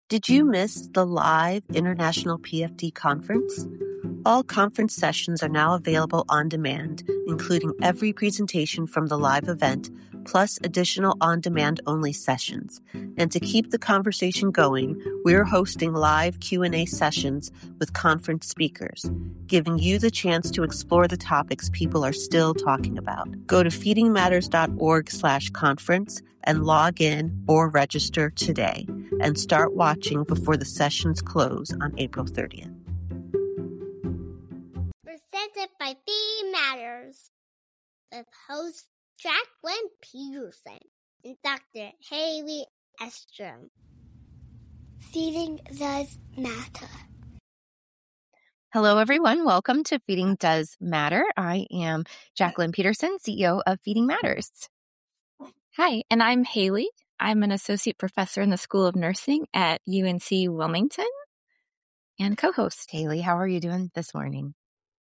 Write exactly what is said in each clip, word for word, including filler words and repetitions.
Did you miss the live International P F D conference? All conference sessions are now available on demand, including every presentation from the live event, plus additional on-demand only sessions. And to keep the conversation going, we're hosting live Q and A sessions with conference speakers, giving you the chance to explore the topics people are still talking about. Go to feedingmatters.org slash conference and log in or register today, and start watching before the sessions close on April thirtieth. Presented by Feeding Matters, with host Jacqueline Peterson and Doctor Haley Estrom. Feeding does matter. Hello, everyone. Welcome to Feeding Does Matter. I am Jacqueline Peterson, C E O of Feeding Matters. Hi, and I'm Haley. I'm an associate professor in the School of Nursing at U N C Wilmington and co-host. Haley, how are you doing this morning?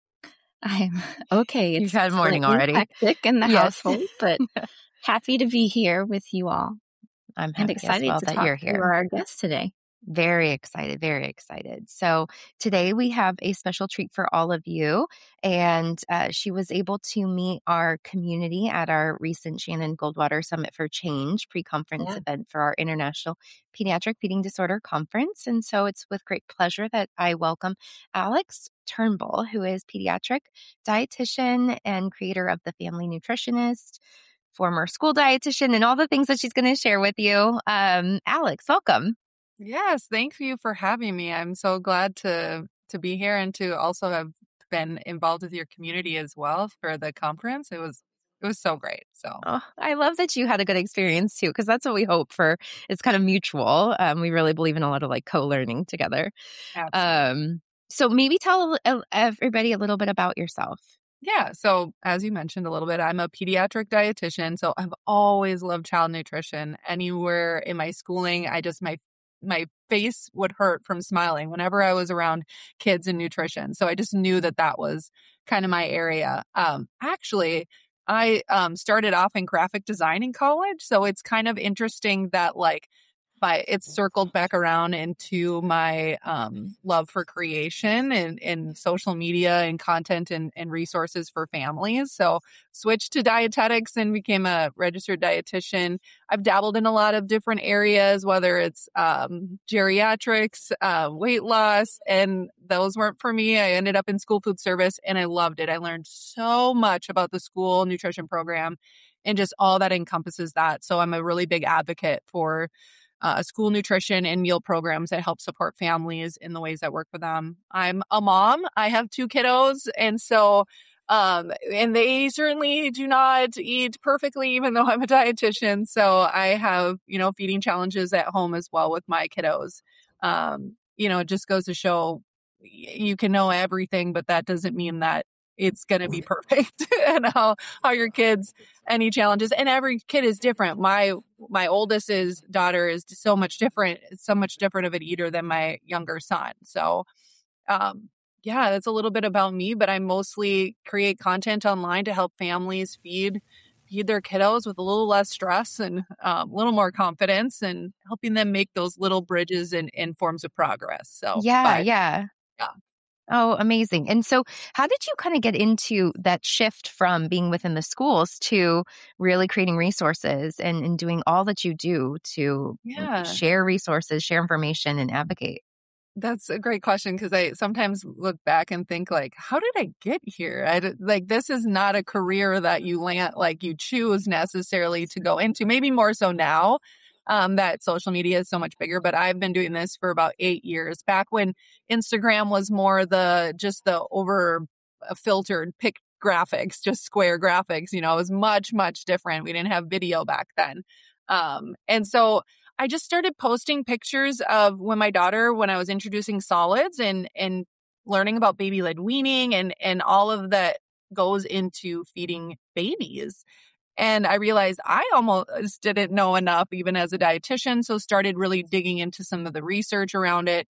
I'm okay. You've It's had morning already. hectic in the Yes. household, but happy to be here with you all. I'm And happy excited as well to that talk you're to here. our guest today. Very excited, very excited. So today we have a special treat for all of you. And uh, she was able to meet our community at our recent Shannon Goldwater Summit for Change pre-conference Yeah. event for our International Pediatric Feeding Disorder Conference. And so it's with great pleasure that I welcome Alex Turnbull, who is pediatric dietitian and creator of The Family Nutritionist, former school dietitian, and all the things that she's going to share with you. Um, Alex, welcome. Yes, thank you for having me. I'm so glad to to be here and to also have been involved with your community as well for the conference. It was it was so great. So Oh, I love that you had a good experience too, because that's what we hope for. It's kind of mutual. Um, we really believe in a lot of like co-learning together. absolutely. Um, so maybe tell a- everybody a little bit about yourself. Yeah. So as you mentioned a little bit, I'm a pediatric dietitian. So I've always loved child nutrition. Anywhere in my schooling, I just my my face would hurt from smiling whenever I was around kids and nutrition. So I just knew that that was kind of my area. Um, actually, I um, started off in graphic design in college. So it's kind of interesting that like my, it's circled back around into my um, love for creation and, and social media and content and, and resources for families. So switched to dietetics and became a registered dietitian. I've dabbled in a lot of different areas, whether it's um, geriatrics, uh, weight loss, and those weren't for me. I ended up in school food service and I loved it. I learned so much about the school nutrition program and just all that encompasses that. So I'm a really big advocate for uh, school nutrition and meal programs that help support families in the ways that work for them. I'm a mom. I have two kiddos. And so Um, and they certainly do not eat perfectly, even though I'm a dietitian. So I have, you know, feeding challenges at home as well with my kiddos. Um, you know, it just goes to show you can know everything, but that doesn't mean that it's going to be perfect and how, how your kids, any challenges, and every kid is different. My, my oldest is daughter is so much different, so much different of an eater than my younger son. So, um, yeah, that's a little bit about me, but I mostly create content online to help families feed feed their kiddos with a little less stress and um, a little more confidence and helping them make those little bridges and, and forms of progress. So, Yeah, but, yeah. yeah. Oh, amazing. And so how did you kind of get into that shift from being within the schools to really creating resources and, and doing all that you do to Yeah. share resources, share information, and advocate? That's a great question because I sometimes look back and think like, how did I get here? I d- like this is not a career that you land like you choose necessarily to go into. Maybe more so now um, that social media is so much bigger. But I've been doing this for about eight years. Back when Instagram was more the just the over filtered pic graphics, just square graphics. You know, it was much much different. We didn't have video back then, um, and so. I just started posting pictures of when my daughter, when I was introducing solids and, and learning about baby-led weaning and, and all of that goes into feeding babies. And I realized I almost didn't know enough even as a dietitian. So started really digging into some of the research around it.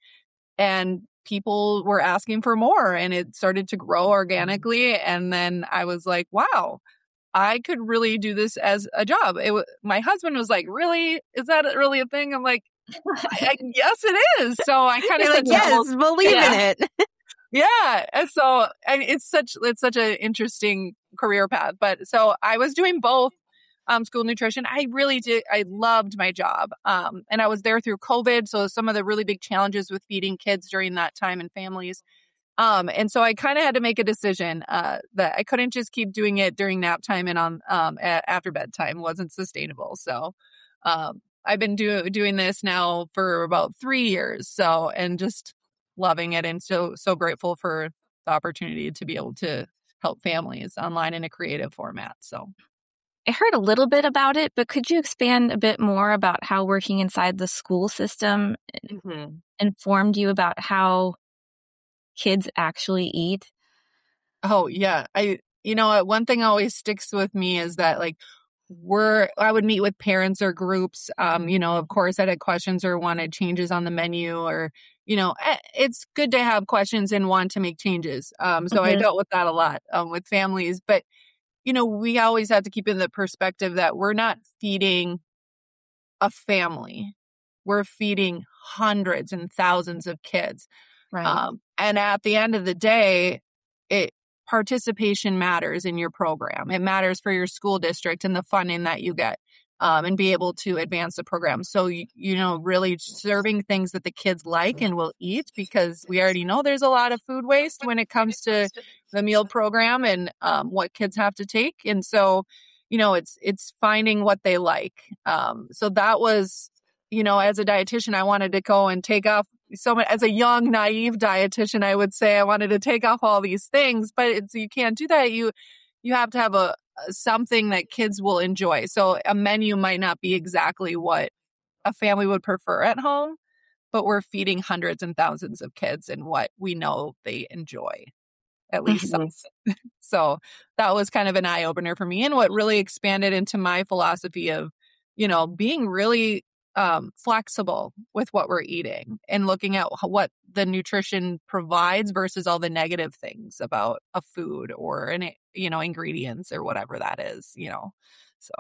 And people were asking for more and it started to grow organically. And then I was like, wow. I could really do this as a job. It w- my husband was like, really? Is that really a thing? I'm like, I, I, yes, it is. So I kind of like, yes, believe yeah. in it. Yeah. And so and it's such, it's such an interesting career path. But so I was doing both um, school nutrition. I really did. I loved my job. Um, and I was there through COVID. So some of the really big challenges with feeding kids during that time and families. Um, and so I kind of had to make a decision uh, that I couldn't just keep doing it during nap time and on um, at, after bedtime. It wasn't sustainable. So um, I've been do- doing this now for about three years. So, and just loving it and so, so grateful for the opportunity to be able to help families online in a creative format. So I heard a little bit about it, but could you expand a bit more about how working inside the school system mm-hmm. informed you about how kids actually eat? Oh, yeah. I, you know, one thing always sticks with me is that like, we're, I would meet with parents or groups. Um, you know, of course, I had questions or wanted changes on the menu or, you know, it's good to have questions and want to make changes. Um, so mm-hmm. I dealt with that a lot um, with families. But, you know, we always have to keep in the perspective that we're not feeding a family. We're feeding hundreds and thousands of kids. Right. Um, and at the end of the day, it, participation matters in your program. It matters for your school district and the funding that you get um, and be able to advance the program. So, you, you know, really serving things that the kids like and will eat, because we already know there's a lot of food waste when it comes to the meal program and um, what kids have to take. And so, you know, it's, it's finding what they like. Um, so that was, you know, as a dietitian, I wanted to go and take off so much. As a young, naive dietitian, I would say I wanted to take off all these things, but it's, you can't do that. You, you have to have a, something that kids will enjoy. So a menu might not be exactly what a family would prefer at home, but we're feeding hundreds and thousands of kids and what we know they enjoy, at least. Mm-hmm. So that was kind of an eye opener for me, and what really expanded into my philosophy of, you know, being really um, flexible with what we're eating and looking at what the nutrition provides versus all the negative things about a food or an, you know, ingredients or whatever that is, you know. So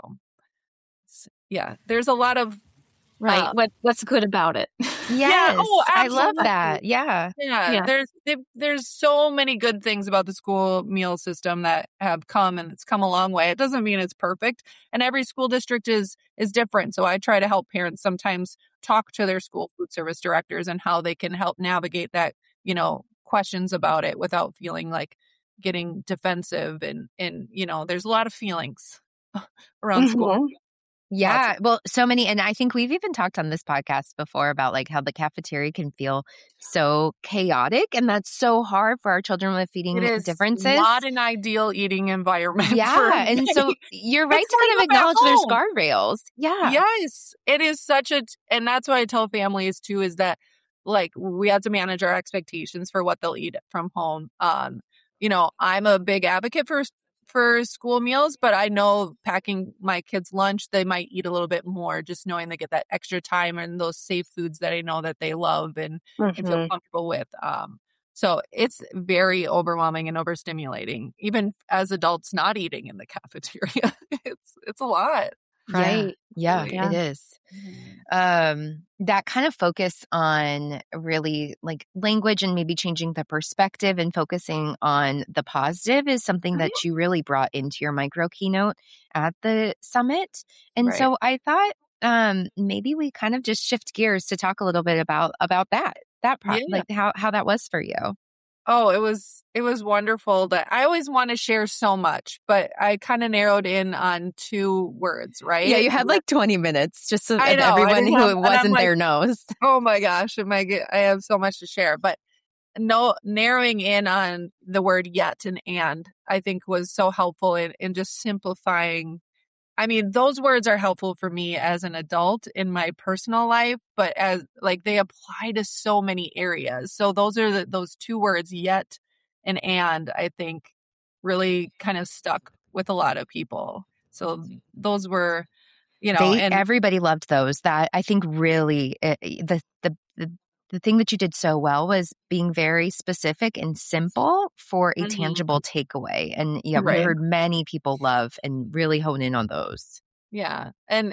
yeah, there's a lot of right. Uh, what what's good about it? Yes, yeah. Oh, I love that. Yeah. yeah, yeah. There's there's so many good things about the school meal system that have come, and it's come a long way. It doesn't mean it's perfect, and every school district is is different. So I try to help parents sometimes talk to their school food service directors and how they can help navigate that, you know, questions about it without feeling like getting defensive, and and you know, there's a lot of feelings around mm-hmm. school. Yeah. Well, so many. And I think we've even talked on this podcast before about like how the cafeteria can feel so chaotic. And that's so hard for our children with feeding it is differences. Not an ideal eating environment. Yeah. And so you're right to kind of acknowledge there's guardrails. Yeah. Yes. It is such a, and that's what I tell families too, is that like we have to manage our expectations for what they'll eat from home. Um, you know, I'm a big advocate for for school meals, but I know packing my kids' lunch, they might eat a little bit more, just knowing they get that extra time and those safe foods that I know that they love and, mm-hmm. and feel comfortable with. Um, so it's very overwhelming and overstimulating, even as adults not eating in the cafeteria. it's it's a lot. Right. Yeah, yeah, yeah. It is. Mm-hmm. Um, that kind of focus on really like language and maybe changing the perspective and focusing on the positive is something mm-hmm. that you really brought into your micro keynote at the summit. And right. so I thought um, maybe we kind of just shift gears to talk a little bit about about that, that pro- yeah. like how, how that was for you. Oh, it was, it was wonderful. That I always want to share so much, but I kind of narrowed in on two words, right? Yeah, you had like twenty minutes just so that everyone who have, wasn't there like, knows. Oh my gosh, am I, get, I have so much to share, but no, narrowing in on the word yet and and, I think was so helpful in, in just simplifying. I mean, those words are helpful for me as an adult in my personal life, but as like they apply to so many areas. So those are the, those two words, yet and and, I think really kind of stuck with a lot of people. So those were, you know, they, and everybody loved those. That I think really it, the, the the the thing that you did so well was being very specific and simple for a mm-hmm. tangible takeaway. And yeah, right. we heard many people love and really hone in on those. Yeah. And,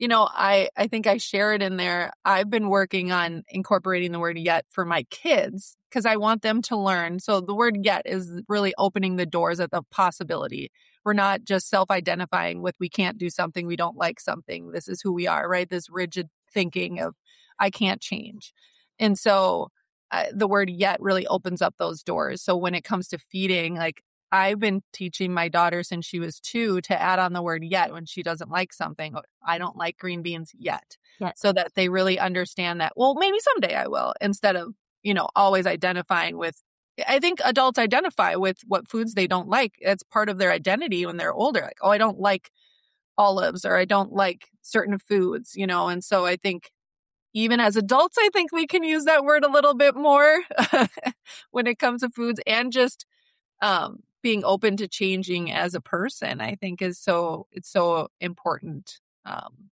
you know, I, I think I share it in there. I've been working on incorporating the word yet for my kids because I want them to learn. So the word yet is really opening the doors at the possibility. We're not just self-identifying with we can't do something, we don't like something. This is who we are, right? This rigid thinking of I can't change. And so uh, the word yet really opens up those doors. So when it comes to feeding, like I've been teaching my daughter since she was two to add on the word yet when she doesn't like something. I don't like green beans yet. Yet. So that they really understand that, well, maybe someday I will, instead of, you know, always identifying with, I think adults identify with what foods they don't like. It's part of their identity when they're older. Like, oh, I don't like olives or I don't like certain foods, you know? And so I think even as adults, I think we can use that word a little bit more when it comes to foods, and just um, being open to changing as a person, I think is so, it's so important um,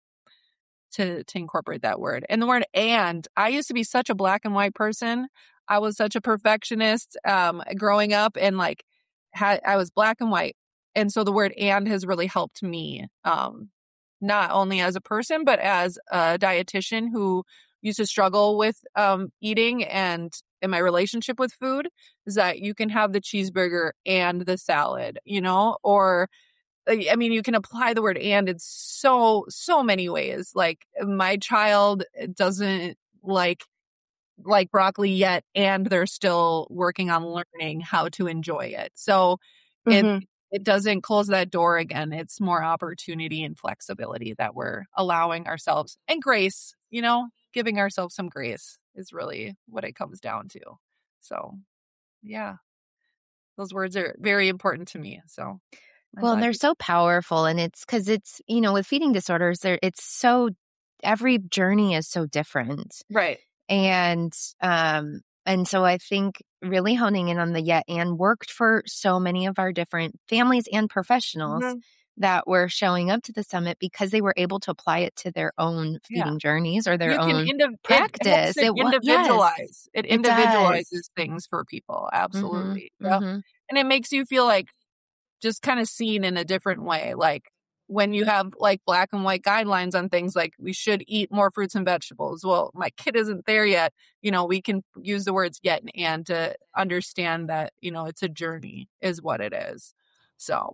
to, to incorporate that word. And the word and, I used to be such a black and white person. I was such a perfectionist um, growing up, and like had, I was black and white. And so the word and has really helped me, um, not only as a person, but as a dietitian who used to struggle with um, eating and in my relationship with food, is that you can have the cheeseburger and the salad, you know, or I mean, you can apply the word and in so, so many ways. Like my child doesn't like like broccoli yet, and they're still working on learning how to enjoy it. So mm-hmm. it it doesn't close that door again. It's more opportunity and flexibility that we're allowing ourselves, and grace, you know, giving ourselves some grace is really what it comes down to. So yeah, those words are very important to me. So I'm well, and they're you- so powerful, and it's because it's, you know, with feeding disorders, there it's so, every journey is so different. Right. And, um, and so I think really honing in on the yet and worked for so many of our different families and professionals mm-hmm. that were showing up to the summit because they were able to apply it to their own feeding yeah. journeys or their you own indiv- practice. It, it individualize. Yes, it individualizes it things for people. Absolutely. Mm-hmm. Yeah. Mm-hmm. And it makes you feel like just kind of seen in a different way. Like when you have like black and white guidelines on things like we should eat more fruits and vegetables. Well, my kid isn't there yet. You know, we can use the words yet and, and to understand that, you know, it's a journey is what it is. So.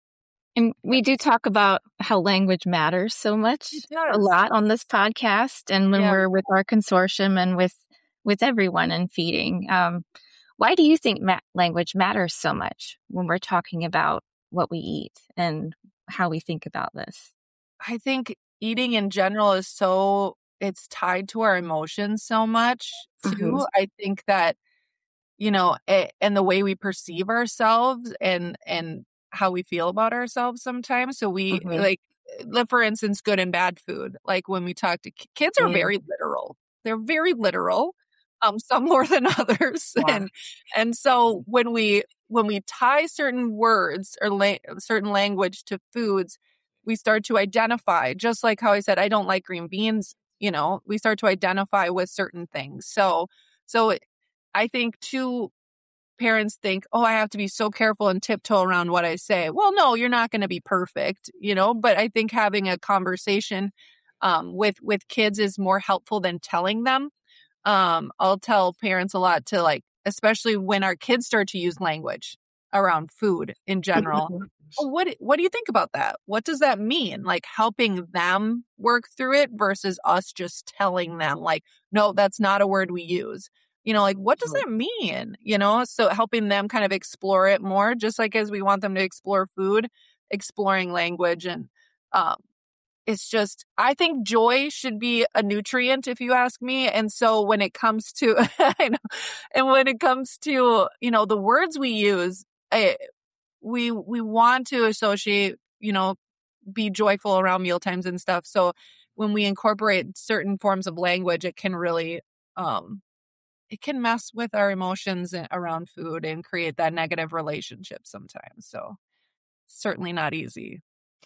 And we do talk about how language matters so much a lot on this podcast. And when yeah. we're with our consortium and with, with everyone in feeding, um, why do you think ma- language matters so much when we're talking about what we eat and how we think about this? I think eating in general is so, it's tied to our emotions so much too. Mm-hmm. I think that, you know, it, and the way we perceive ourselves and, and how we feel about ourselves sometimes. So we mm-hmm. like, for instance, good and bad food. Like when we talk to kids are mm. very literal. They're very literal. Um, some more than others. Yeah. And, and so when we, when we tie certain words or la- certain language to foods, we start to identify, just like how I said, I don't like green beans, you know, we start to identify with certain things. So, so I think too, parents think, oh, I have to be so careful and tiptoe around what I say. Well, no, you're not going to be perfect, you know, but I think having a conversation, um, with, with kids is more helpful than telling them. Um, I'll tell parents a lot to like, especially when our kids start to use language around food in general. oh, what, what do you think about that? What does that mean? Like helping them work through it versus us just telling them like, no, that's not a word we use. You know, like, what does that mean? You know, so helping them kind of explore it more, just like as we want them to explore food, exploring language. And, um, it's just, I think joy should be a nutrient, if you ask me. And so when it comes to, I know, and when it comes to, you know, the words we use, I, we, we want to associate, you know, be joyful around meal times and stuff. So when we incorporate certain forms of language, it can really, um, it can mess with our emotions around food and create that negative relationship sometimes. So certainly not easy.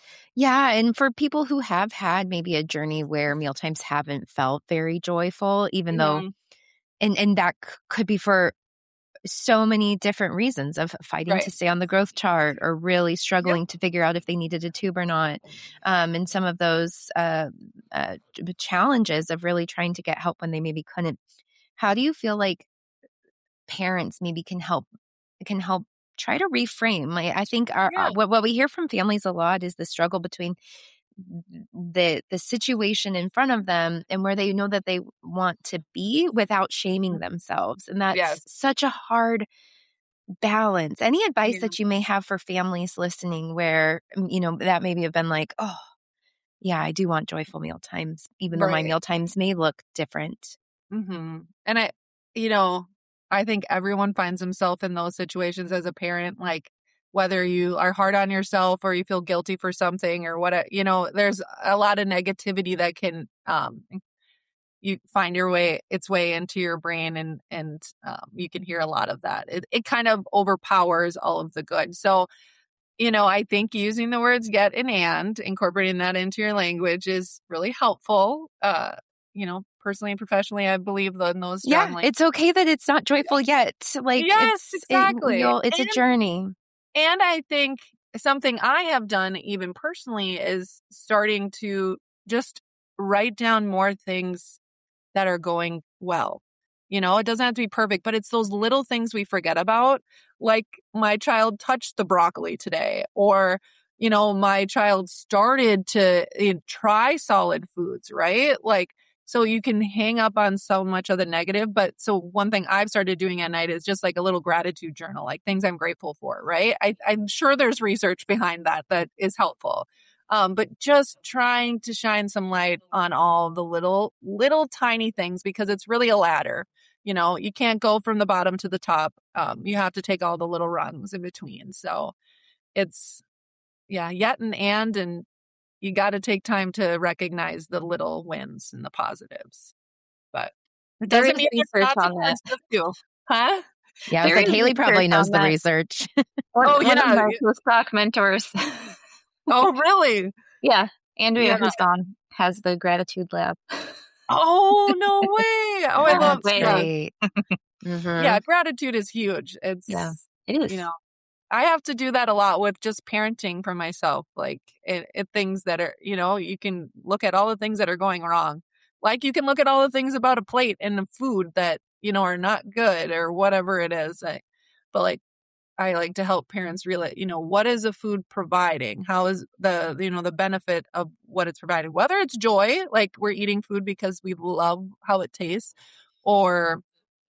Yeah. And for people who have had maybe a journey where mealtimes haven't felt very joyful, even mm-hmm. though, and, and that c- could be for so many different reasons of fighting Right. to stay on the growth chart or really struggling yep. to figure out if they needed a tube or not. Um, and some of those uh, uh, challenges of really trying to get help when they maybe couldn't. How do you feel like parents maybe can help, can help try to reframe? Like, I think our, yeah. our, what, what we hear from families a lot is the struggle between the the situation in front of them and where they know that they want to be without shaming themselves. And that's yes. such a hard balance. Any advice yeah. that you may have for families listening where, you know, that maybe have been like, oh, yeah, I do want joyful meal times, even right. though my meal times may look different. Mm-hmm. And I, you know, I think everyone finds himself in those situations as a parent, like, whether you are hard on yourself or you feel guilty for something or what, you know, there's a lot of negativity that can, um, you find your way, its way into your brain and, and, um, you can hear a lot of that. It, it kind of overpowers all of the good. So, you know, I think using the words yet and and, incorporating that into your language is really helpful. Uh, you know, personally and professionally, I believe in those strongly. Yeah, it's okay that it's not joyful yet. Like, yes, it's, exactly. It, it's and, a journey. And I think something I have done even personally is starting to just write down more things that are going well. You know, it doesn't have to be perfect, but it's those little things we forget about. Like, my child touched the broccoli today, or, you know, my child started to you know, try solid foods, right? Like, so you can hang up on so much of the negative. But so one thing I've started doing at night is just like a little gratitude journal, like things I'm grateful for, right? I, I'm sure there's research behind that that is helpful. Um, but just trying to shine some light on all the little, little tiny things, because it's really a ladder. You know, you can't go from the bottom to the top. Um, you have to take all the little rungs in between. So it's, yeah, yet and and, and you got to take time to recognize the little wins and the positives. But it there doesn't mean research on that. Too. Huh? Yeah, I was there like, Haley probably knows the that. research. one, oh, yeah. One of my stock mentors. Oh, really? Yeah. Andrea, yeah. who's gone, has the gratitude lab. Oh, no way. Oh, I love it. mm-hmm. Yeah, gratitude is huge. It's, yeah, it is. You know, I have to do that a lot with just parenting for myself. Like, it, it things that are, you know, you can look at all the things that are going wrong. Like, you can look at all the things about a plate and the food that, you know, are not good or whatever it is. I, but like, I like to help parents realize, you know, what is a food providing? How is the, you know, the benefit of what it's providing? Whether it's joy, like we're eating food because we love how it tastes, or,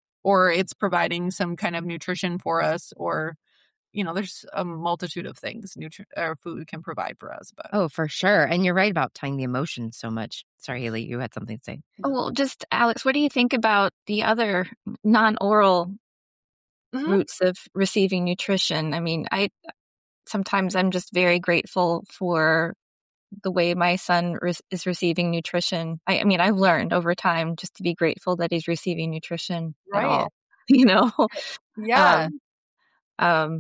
or it's providing some kind of nutrition for us, or, you know, there's a multitude of things nutri- or food can provide for us. But oh, for sure. And you're right about tying the emotions so much. Sorry, Haley, you had something to say. Oh, well, just Alex, what do you think about the other non-oral Mm-hmm. routes of receiving nutrition? I mean, I sometimes I'm just very grateful for the way my son re- is receiving nutrition. I, I mean, I've learned over time just to be grateful that he's receiving nutrition right. at all. You know, yeah, um, um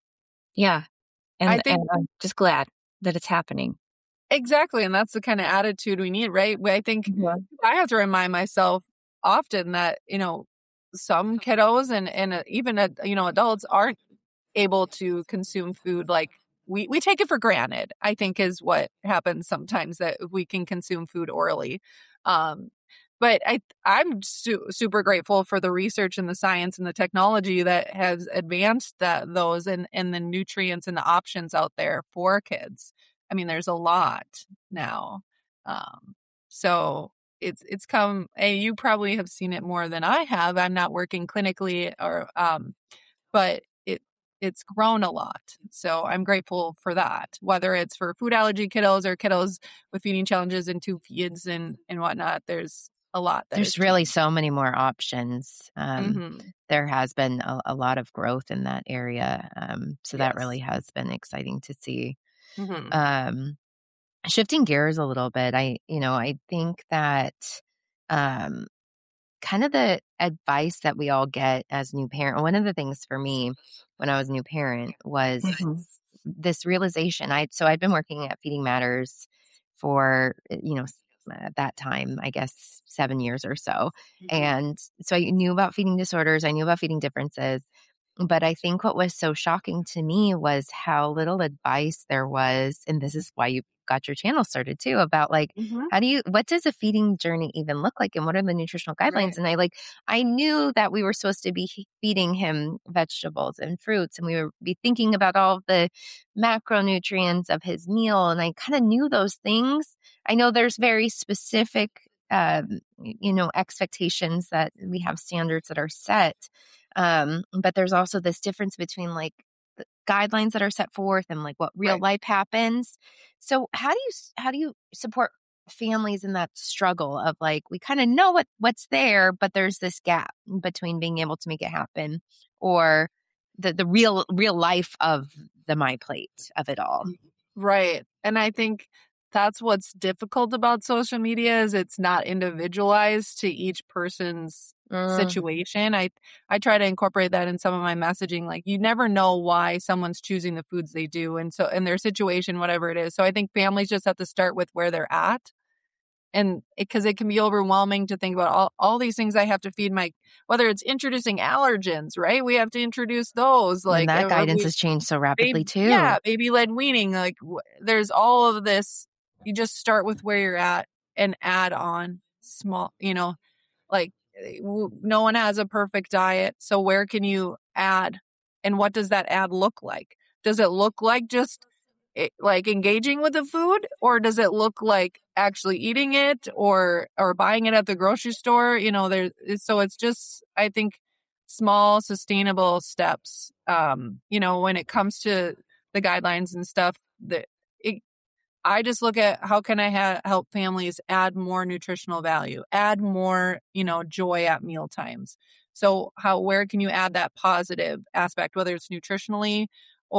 yeah, and, I think and I'm just glad that it's happening. Exactly, and that's the kind of attitude we need, right? I think yeah. I have to remind myself often that, you know, some kiddos and, and even, you know, adults aren't able to consume food. Like we, we take it for granted, I think is what happens sometimes, that we can consume food orally. Um, but I, I'm su- super grateful for the research and the science and the technology that has advanced that, those and, and the nutrients and the options out there for kids. I mean, there's a lot now. Um, so It's it's come, and you probably have seen it more than I have. I'm not working clinically, or um, but it it's grown a lot. So I'm grateful for that. Whether it's for food allergy kiddos or kiddos with feeding challenges and tube feeds and and whatnot, there's a lot. That there's really so many more options. Um, mm-hmm. There has been a, a lot of growth in that area. Um, so yes. That really has been exciting to see. Mm-hmm. Um, Shifting gears a little bit, I, you know, I think that um, kind of the advice that we all get as new parent, one of the things for me when I was a new parent was mm-hmm. this realization. I, so I'd been working at Feeding Matters for, you know, at that time, I guess seven years or so. Mhm. And so I knew about feeding disorders. I knew about feeding differences. But I think what was so shocking to me was how little advice there was. And this is why you got your channel started too, about like, Mhm. how do you, what does a feeding journey even look like? And what are the nutritional guidelines? Right. And I like, I knew that we were supposed to be he- feeding him vegetables and fruits, and we would be thinking about all of the macronutrients of his meal. And I kind of knew those things. I know there's very specific, um, you know, expectations that we have standards that are set. Um, but there's also this difference between like the guidelines that are set forth and like what real Right. life happens. So how do you how do you support families in that struggle of like we kind of know what what's there, but there's this gap between being able to make it happen or the the real real life of the my plate of it all. Right. And I think that's what's difficult about social media is it's not individualized to each person's Mm. situation. I I try to incorporate that in some of my messaging. Like you never know why someone's choosing the foods they do and so in their situation, whatever it is. So I think families just have to start with where they're at. And because it, it can be overwhelming to think about all, all these things I have to feed my, whether it's introducing allergens, right? We have to introduce those. Like And that uh, guidance we, has changed so rapidly baby, too. yeah, baby led weaning. Like w- there's all of this. You just start with where you're at and add on small, you know, like w- no one has a perfect diet. So where can you add and what does that add look like? Does it look like just it, like engaging with the food or does it look like actually eating it or or buying it at the grocery store? You know, there so it's just I think small sustainable steps um you know when it comes to the guidelines and stuff that it, I just look at how can I ha- help families add more nutritional value, add more, you know, joy at meal times. So how, where can you add that positive aspect, whether it's nutritionally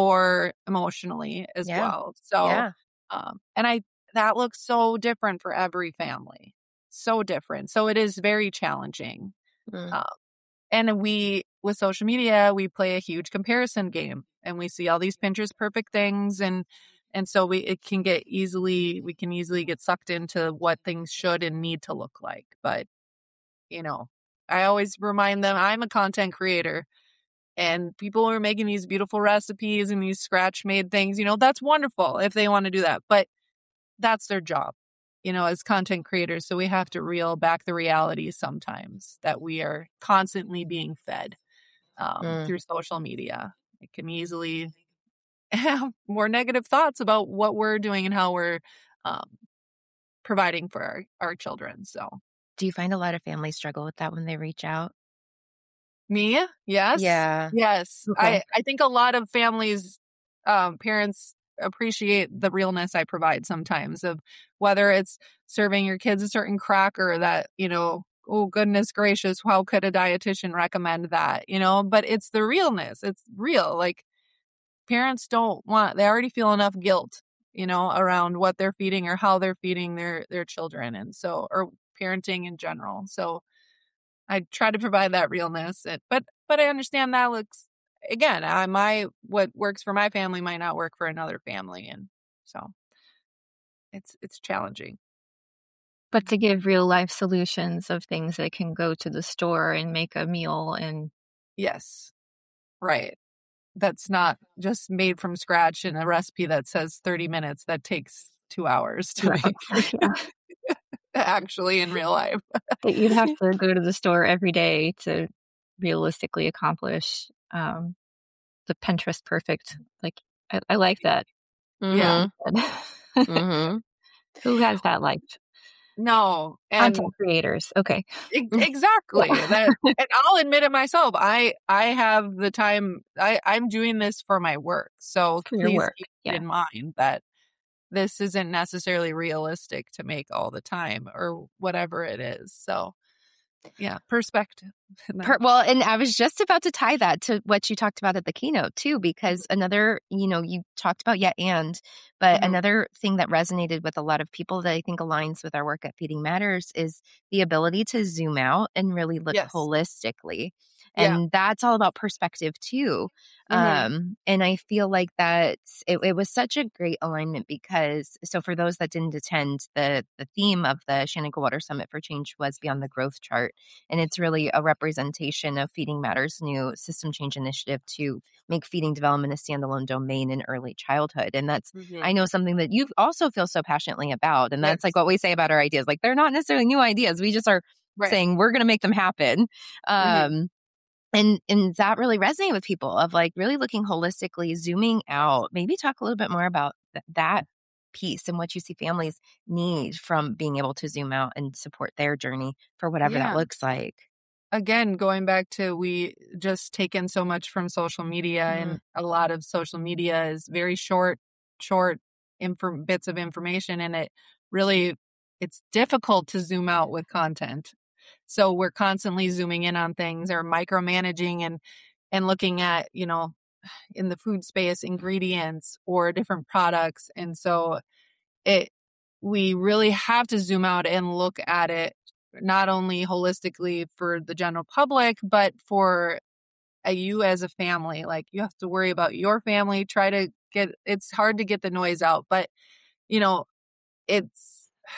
or emotionally as Yeah. well? So, Yeah. um, and I, that looks so different for every family. So different. So it is very challenging. Mm. Um, and we, with social media, we play a huge comparison game and we see all these Pinterest perfect things. And, and so we, it can get easily, we can easily get sucked into what things should and need to look like. But, you know, I always remind them I'm a content creator and people are making these beautiful recipes and these scratch made things, you know, that's wonderful if they want to do that, but that's their job, you know, as content creators. So we have to reel back the reality sometimes that we are constantly being fed um, Mm. through social media. It can easily have more negative thoughts about what we're doing and how we're um, providing for our, our children. So Do you find a lot of families struggle with that when they reach out? me, yes. Yeah. Yes. Okay. I, I think a lot of families, um, parents appreciate the realness I provide sometimes of whether it's serving your kids a certain cracker that, you know, oh goodness gracious, how could a dietitian recommend that? You know, but it's the realness. It's real. Like parents don't want, they already feel enough guilt, you know, around what they're feeding or how they're feeding their their children. And so or parenting in general. So I try to provide that realness. And, but but I understand that looks again, I, my what works for my family might not work for another family, and so it's it's challenging. But to give real life solutions of things that can go to the store and make a meal and Yes, right. That's not just made from scratch in a recipe that says thirty minutes that takes two hours to Right. make. Yeah. Actually, in real life. that you'd have to go to the store every day to realistically accomplish um, the Pinterest perfect. Like, I, I like that. Yeah. Mm-hmm. Mm-hmm. Who has that life? No, and Content creators. Okay. e- exactly. That, and I'll admit it myself. I I have the time. I I'm doing this for my work, so For your please work. keep Yeah. in mind that this isn't necessarily realistic to make all the time or whatever it is. So, yeah, perspective. Per, well, and I was just about to tie that to what you talked about at the keynote too, because another, you know, you talked about yeah and, but Mm-hmm. another thing that resonated with a lot of people that I think aligns with our work at Feeding Matters is the ability to zoom out and really look Yes. holistically. Yeah. And that's all about perspective too. Mm-hmm. Um, and I feel like that it, it was such a great alignment because, so for those that didn't attend, the, the theme of the Shenango Water Summit for Change was Beyond the Growth Chart. And it's really a representation of Feeding Matters' new system change initiative to make feeding development a standalone domain in early childhood. And that's, Mm-hmm. I know, something that you also feel so passionately about. And that's Yes. like what we say about our ideas. Like, they're not necessarily new ideas. We just are Right. saying we're going to make them happen. Um, Mm-hmm. And and that really resonated with people of like really looking holistically, zooming out. Maybe talk a little bit more about th- that piece and what you see families need from being able to zoom out and support their journey for whatever Yeah. that looks like. Again, going back to we just take in so much from social media, Mm-hmm. and a lot of social media is very short, short inf- bits of information, and it really it's difficult to zoom out with content. So we're constantly zooming in on things or micromanaging and and looking at, you know, in the food space, ingredients or different products. And so it we really have to zoom out and look at it not only holistically for the general public, but for a, you as a family. Like, you have to worry about your family, try to get, it's hard to get the noise out, but you know, it's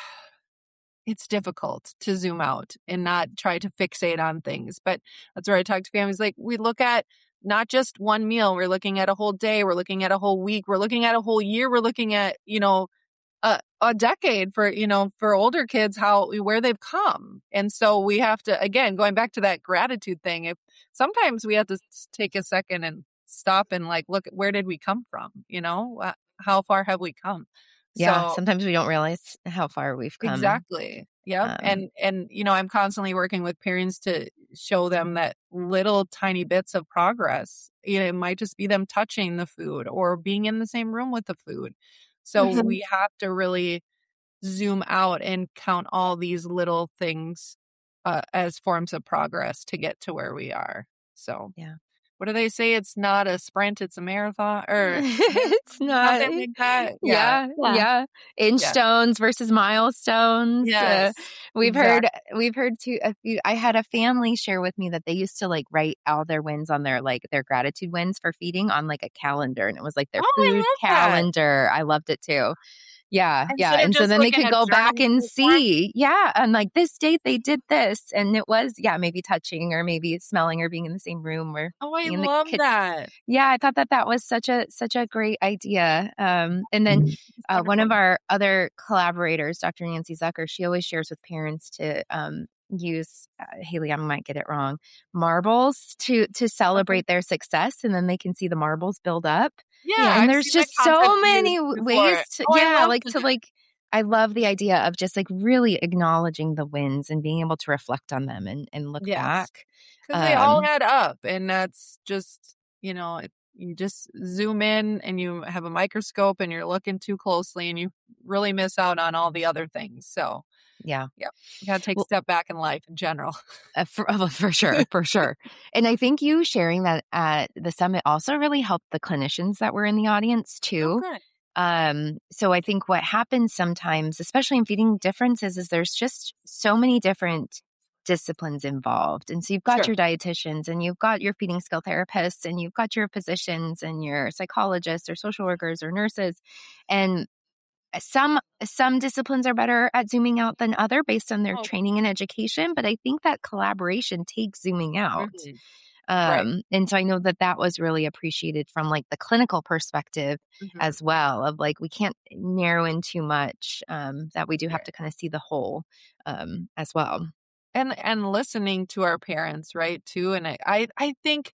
it's difficult to zoom out and not try to fixate on things. But that's where I talk to families. Like, we look at not just one meal, we're looking at a whole day, we're looking at a whole week, we're looking at a whole year, we're looking at, you know, a, a decade for, you know, for older kids, how, where they've come. And so we have to, again, going back to that gratitude thing, if sometimes we have to take a second and stop and like, look at where did we come from? You know, how far have we come? Yeah, So, sometimes we don't realize how far we've come. Exactly. Yep. Um, and, and, you know, I'm constantly working with parents to show them that little tiny bits of progress, you know, it might just be them touching the food or being in the same room with the food. So Mhm. we have to really zoom out and count all these little things uh, as forms of progress to get to where we are. So, Yeah. What do they say? It's not a sprint, it's a marathon, or it's not. something like that. Yeah, Yeah. yeah. Inch Yeah. stones versus milestones. Yes, Uh, we've exactly. heard, we've heard too. A few, I had a family share with me that they used to like write all their wins on their like their gratitude wins for feeding on like a calendar, and it was like their Oh, I food love that. calendar. I loved it too. Yeah, yeah. Instead of And so just then they looking could at go back journals and and forms. see, yeah, and like this date they did this, and it was, yeah, maybe touching or maybe smelling or being in the same room or Oh, I being in the love kitchen. that. Yeah, I thought that that was such a such a great idea. Um, and then uh, one of Wonderful. our other collaborators, Doctor Nancy Zucker, she always shares with parents to um, use uh, Haley. I might get it wrong. Marbles to to celebrate their success, and then they can see the marbles build up. Yeah, and I've there's seen that just so concept many used w- before. ways to Oh, I yeah, love like to like. I love the idea of just like really acknowledging the wins and being able to reflect on them and, and look Yes. back. Because they all Um, add up, and that's just, you know, it, you just zoom in and you have a microscope and you're looking too closely and you really miss out on all the other things. So, yeah. yeah, you got to take Well- a step back in life in general. Uh, for, uh, for sure, for sure. And I think you sharing that at the summit also really helped the clinicians that were in the audience too. Oh, good. Um, so I think what happens sometimes, especially in feeding differences, is there's just so many different disciplines involved. And so you've got Sure. your dietitians and you've got your feeding skill therapists and you've got your physicians and your psychologists or social workers or nurses. And some some disciplines are better at zooming out than other based on their Oh. training and education. But I think that collaboration takes zooming out. Mhm. Um, Right. And so I know that that was really appreciated from like the clinical perspective Mhm. as well of like, we can't narrow in too much, um, that we do have Right. to kind of see the whole, um, as well. and and listening to our parents, right, too. And I, I I think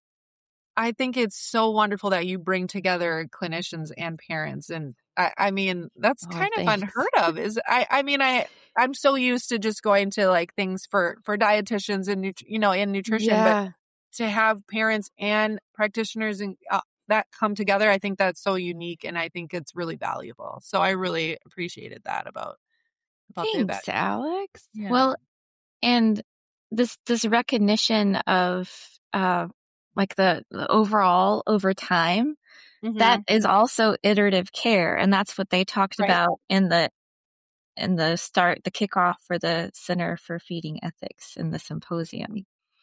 I think it's so wonderful that you bring together clinicians and parents. And I, I mean, that's Oh, kind of thanks. unheard of. Is I I mean, I I'm so used to just going to like things for for dietitians and nut- you know, in nutrition, but Yeah. to have parents and practitioners and uh, that come together, I think that's so unique, and I think it's really valuable. So I really appreciated that about about the event. Thanks, Alex. Yeah. Well, and this, this recognition of, uh, like the, the overall over time, mm-hmm. that is also iterative care. And that's what they talked right. about in the, in the start, the kickoff for the Center for Feeding Ethics in the symposium.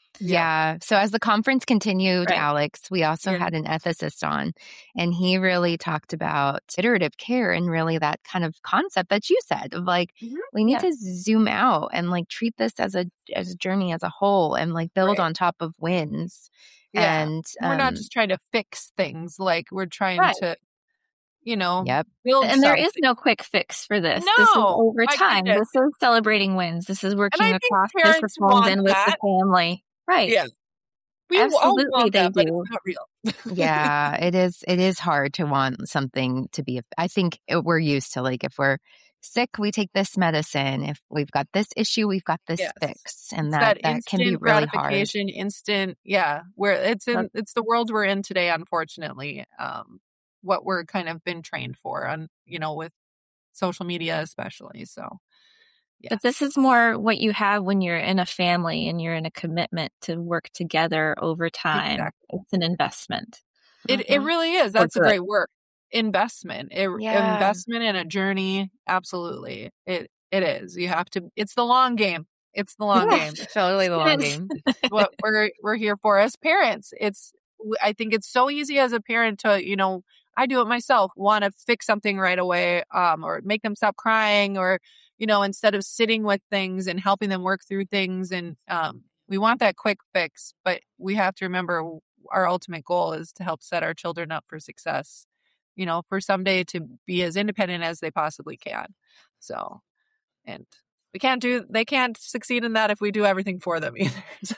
Yeah. So as the conference continued, right. Alex, we also yeah. had an ethicist on, and he really talked about iterative care and really that kind of concept that you said of like, mm-hmm. we need yeah. to zoom out and like treat this as a, as a journey as a whole and like build right. on top of wins. Yeah. And um, we're not just trying to fix things. Like we're trying right. to, you know, yep. build and something. There is no quick fix for this. No, this is over time. This is celebrating wins. This is working across disciplines and with that. the family. Right. Yeah. We Absolutely, all want they that, do. but it's not real. Yeah, it is. It is hard to want something to be. I think it, we're used to like if we're sick, we take this medicine. If we've got this issue, we've got this yes. fix, and it's that that, that can be really hard. Instant, yeah. Where it's in, it's the world we're in today. Unfortunately, um, what we're kind of been trained for, on you know, with social media especially. So. Yes. But this is more what you have when you're in a family and you're in a commitment to work together over time. Exactly. It's an investment. It mm-hmm. it really is. That's a great word. Investment. It, yeah. Investment in a journey. Absolutely. It it is. You have to. It's the long game. It's the long yeah. game. Totally the long game. What we're we're here for as parents. It's. I think it's so easy as a parent to you know. I do it myself. Want to fix something right away, um, or make them stop crying, or you know, instead of sitting with things and helping them work through things. And um, we want that quick fix, but we have to remember our ultimate goal is to help set our children up for success, you know, for someday to be as independent as they possibly can. So, and we can't do, they can't succeed in that if we do everything for them either. So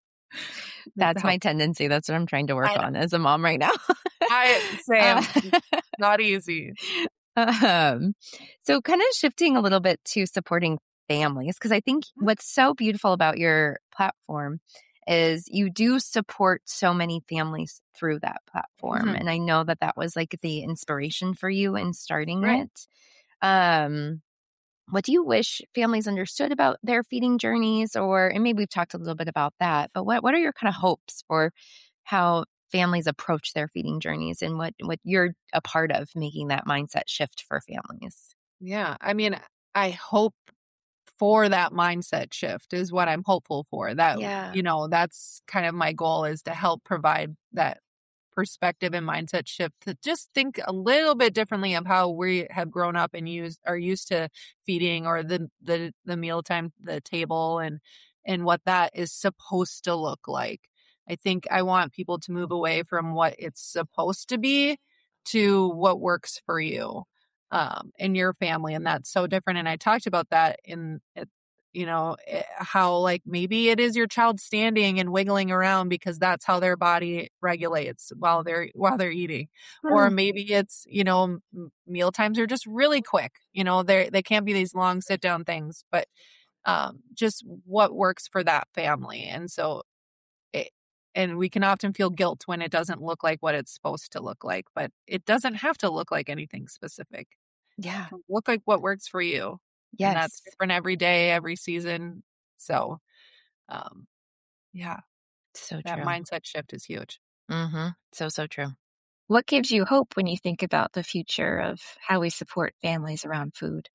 that's my tendency. That's what I'm trying to work on as a mom right now. I same. Uh, not easy. Um, so kind of shifting a little bit to supporting families, because I think what's so beautiful about your platform is you do support so many families through that platform. Mm-hmm. And I know that that was like the inspiration for you in starting right. it. Um, what do you wish families understood about their feeding journeys? Or, and maybe we've talked a little bit about that, but what, what are your kind of hopes for how families approach their feeding journeys and what, what you're a part of making that mindset shift for families? Yeah. I mean, I hope for that mindset shift is what I'm hopeful for. That, yeah. you know, that's kind of my goal, is to help provide that perspective and mindset shift to just think a little bit differently of how we have grown up and used are used to feeding, or the, the, the mealtime, the table, and, and what that is supposed to look like. I think I want people to move away from what it's supposed to be to what works for you um, and your family. And that's so different. And I talked about that in, you know, how like maybe it is your child standing and wiggling around because that's how their body regulates while they're, while they're eating. Mm. Or maybe it's, you know, meal times are just really quick. You know, they they can't be these long sit down things, but um, just what works for that family. And so it, And we can often feel guilt when it doesn't look like what it's supposed to look like, but it doesn't have to look like anything specific. Yeah. It can look like what works for you. Yes. And that's different every day, every season. So, um, yeah. So that true. mindset shift is huge. Mm-hmm. So, so true. What gives you hope when you think about the future of how we support families around food?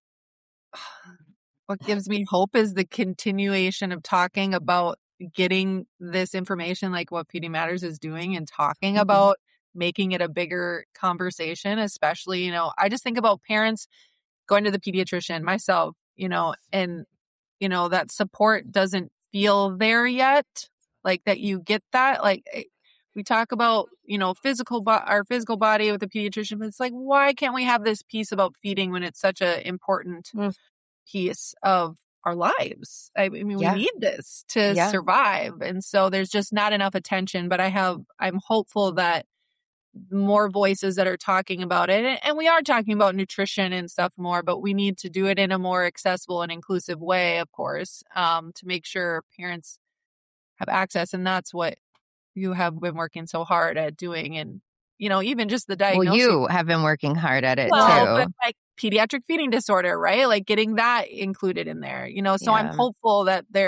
What gives me hope is the continuation of talking about getting this information, like what Feeding Matters is doing, and talking mm-hmm. about making it a bigger conversation, especially, you know, I just think about parents going to the pediatrician, myself, you know, and, you know, that support doesn't feel there yet. Like that you get that, like we talk about, you know, physical, bo- our physical body with the pediatrician, but it's like, why can't we have this piece about feeding when it's such an important mm. piece of our lives? I mean, yeah. we need this to yeah. survive. And so there's just not enough attention, but I have, I'm hopeful that more voices that are talking about it. And we are talking about nutrition and stuff more, but we need to do it in a more accessible and inclusive way, of course, um, to make sure parents have access. And that's what you have been working so hard at doing. And, you know, even just the diagnosis. Well, you have been working hard at it well, too. But like pediatric feeding disorder, right? Like getting that included in there, you know, so yeah. I'm hopeful that there,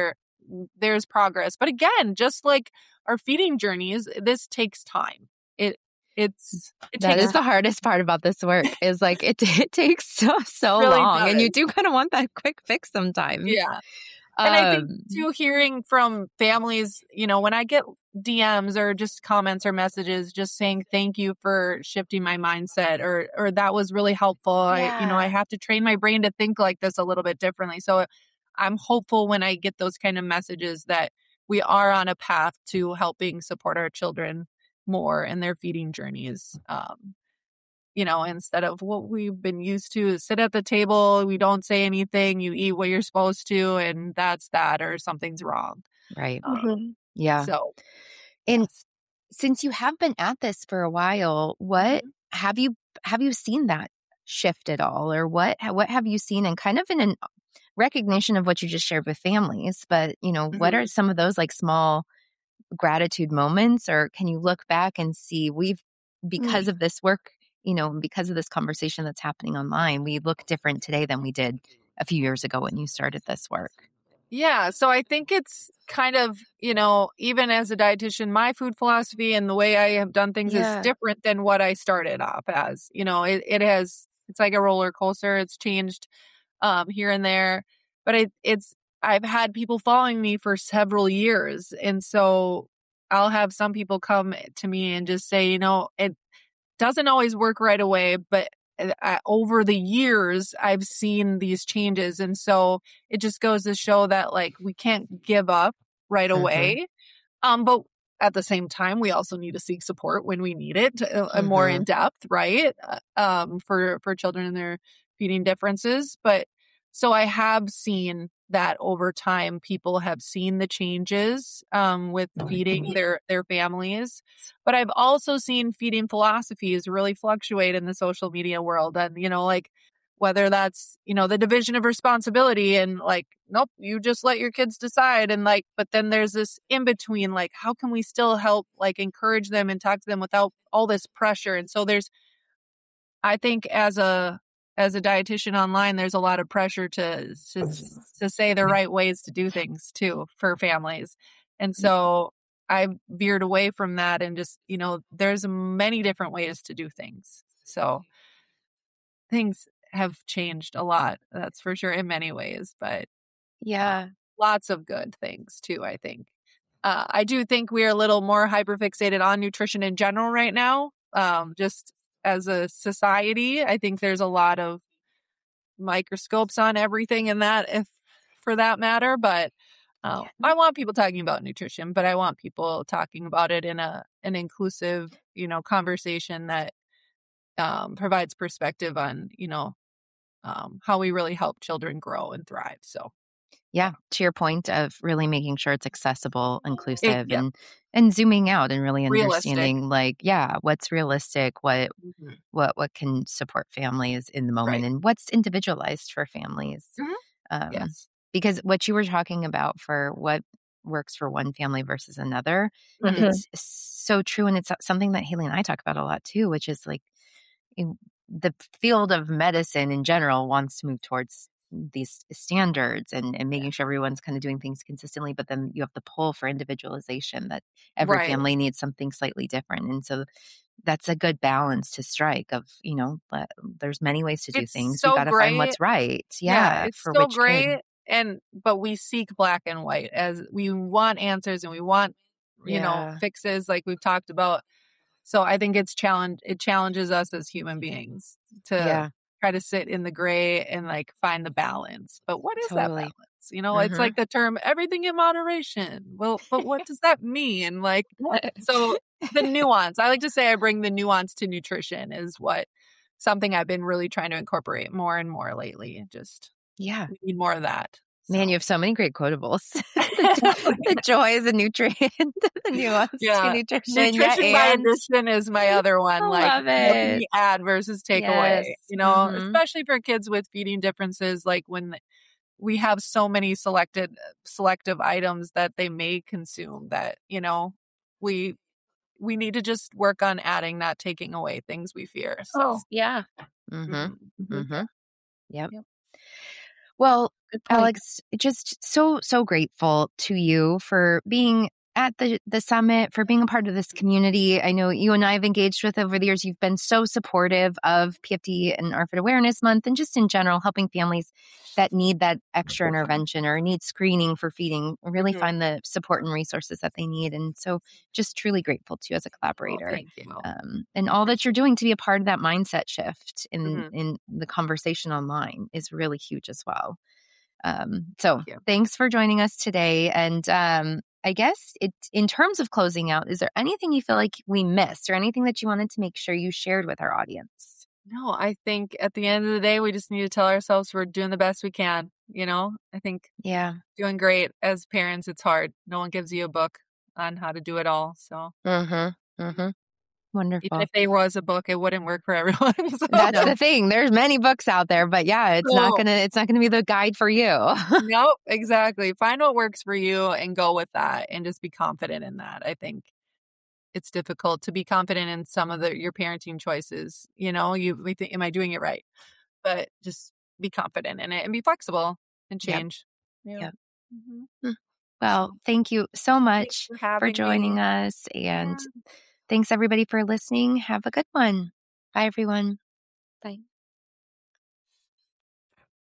there's progress. But again, just like our feeding journeys, this takes time. It it's it that takes is the hardest part about this work is like it, it takes so so really long, does. and you do kind of want that quick fix sometimes. Yeah. Um, And I think too, hearing from families, you know, when I get D Ms or just comments or messages just saying thank you for shifting my mindset, or or that was really helpful. I, you know, I Yeah. have to train my brain to think like this a little bit differently. So I'm hopeful when I get those kind of messages that we are on a path to helping support our children more in their feeding journeys. Um, you know, instead of what we've been used to, sit at the table, we don't say anything, you eat what you're supposed to, and that's that, or something's wrong. Right. Um, Mhm. Yeah. So, And yes. since you have been at this for a while, what Mhm. have you have you seen that shift at all, or what what have you seen, and kind of in an recognition of what you just shared with families, but you know, what are Mhm. some of those like small gratitude moments, or can you look back and see we've because of this work, you know, because of this conversation that's happening online, we look different today than we did a few years ago when you started this work? Yeah, so I think it's kind of, you know, even as a dietitian, my food philosophy and the way I have done things is Yeah. different than what I started off as. You know, it, it has, it's like a roller coaster. It's changed um, here and there, but it, it's, I've had people following me for several years. And so I'll have some people come to me and just say, you know, it doesn't always work right away, but uh, over the years, I've seen these changes. And so it just goes to show that like we can't give up right Mhm. away. Um, but at the same time, we also need to seek support when we need it, uh, uh, more Mhm. in depth, right? Uh, Um, for, for children and their feeding differences. But so I have seen that over time, people have seen the changes, um, with feeding their, their families. But I've also seen feeding philosophies really fluctuate in the social media world. And, you know, like whether that's, you know, the division of responsibility and like, nope, you just let your kids decide. And like, but then there's this in between, like, how can we still help, like encourage them and talk to them without all this pressure? And so there's, I think as a, as a dietitian online, there's a lot of pressure to, to, to say the right ways to do things too for families. And so I've veered away from that and just, you know, there's many different ways to do things. So things have changed a lot, that's for sure, in many ways, but Yeah. lots of good things too, I think. Uh, I do think we're a little more hyperfixated on nutrition in general right now. Um, just as a society, I think there's a lot of microscopes on everything in that, if for that matter. But uh, I want people talking about nutrition, but I want people talking about it in a an inclusive, you know, conversation that um, provides perspective on, you know, um, how we really help children grow and thrive. So Yeah, to your point of really making sure it's accessible, it, inclusive, yeah, and and zooming out and really realistic. understanding, like, yeah, what's realistic, what Mhm. what what can support families in the moment, Right. and what's individualized for families. Mhm. Um, Yes. because what you were talking about for what works for one family versus another, Mhm. it's so true, and it's something that Haley and I talk about a lot too, which is like in- the field of medicine in general wants to move towards these standards and, and making sure everyone's kind of doing things consistently, but then you have the pull for individualization that every Right. family needs something slightly different. And so that's a good balance to strike of, you know, but there's many ways to do It's things. We so got to find great. what's right. Yeah, Yeah. it's For so which kid. great. And but we seek black and white, as we want answers and we want, you know, Yeah. fixes like we've talked about. So I think it's challenge it challenges us as human beings to Yeah. try to sit in the gray and like find the balance. But what is that Totally. balance? You know, it's Mhm. like the term everything in moderation. Well, but what does that mean? Like, so the nuance, I like to say I bring the nuance to nutrition is what something I've been really trying to incorporate more and more lately. Just Yeah. we need more of that. Man, So. you have so many great quotables. the, the joy is a nutrient, the nuance to Yeah. nutrition. Yeah, Nutrition by and addition is my other one. I Like, love what can it. we add versus take Yes. away? You know, Mhm. especially for kids with feeding differences, like when we have so many selected selective items that they may consume that, you know, we we need to just work on adding, not taking away things we fear. So Oh, yeah. Mhm. mhm. Mhm. Yep. Yep. Well, Good point. Alex, just so, so grateful to you for being at the, the summit, for being a part of this community. I know you and I have engaged with over the years. You've been so supportive of P F D and R F I D Awareness Month and just in general, helping families that need that extra intervention or need screening for feeding really Mhm. find the support and resources that they need. And so just truly grateful to you as a Oh, collaborator. thank you. Um, and all that you're doing to be a part of that mindset shift in, Mhm. in the conversation online is really huge as well. Um, so Thank you. thanks for joining us today. And um, I guess it, in terms of closing out, is there anything you feel like we missed or anything that you wanted to make sure you shared with our audience? No, I think at the end of the day, we just need to tell ourselves we're doing the best we can. You know, I think Yeah. doing great as parents, it's hard. No one gives you a book on how to do it all. So Mm-hmm. Mm-hmm. even Wonderful. if there was a book, it wouldn't work for everyone. So That's the thing. There's many books out there, but yeah, it's not No. gonna it's not gonna be the guide for you. Nope, exactly. Find what works for you and go with that and just be confident in that. I think it's difficult to be confident in some of the your parenting choices. You know, you we think, am I doing it right? But just be confident in it and be flexible and Yep. change. Yeah. Yep. Mhm. Well, So, thank you so thanks much for for having joining me. us. And Yeah. thanks everybody for listening. Have a good one. Bye, everyone. Bye.